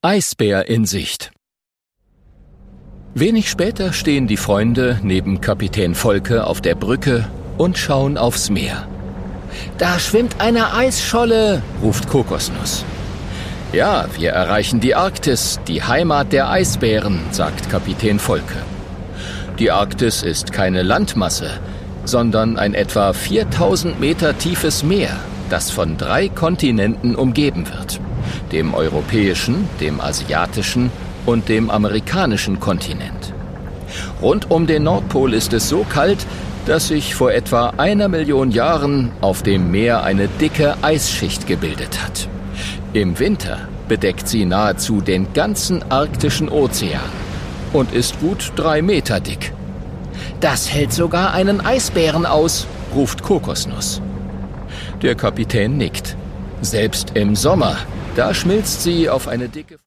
Eisbär in Sicht. Wenig später stehen die Freunde neben Kapitän Volke auf der Brücke und schauen aufs Meer. »Da schwimmt eine Eisscholle«, ruft Kokosnuss. »Ja, wir erreichen die Arktis, die Heimat der Eisbären«, sagt Kapitän Volke. Die Arktis ist keine Landmasse, sondern ein etwa 4000 Meter tiefes Meer, das von 3 Kontinenten umgeben wird: dem europäischen, dem asiatischen und dem amerikanischen Kontinent. Rund um den Nordpol ist es so kalt, dass sich vor etwa 1 Million Jahren auf dem Meer eine dicke Eisschicht gebildet hat. Im Winter bedeckt sie nahezu den ganzen arktischen Ozean und ist gut 3 Meter dick. »Das hält sogar einen Eisbären aus«, ruft Kokosnuss. Der Kapitän nickt. Selbst im Sommer, da schmilzt sie auf eine dicke...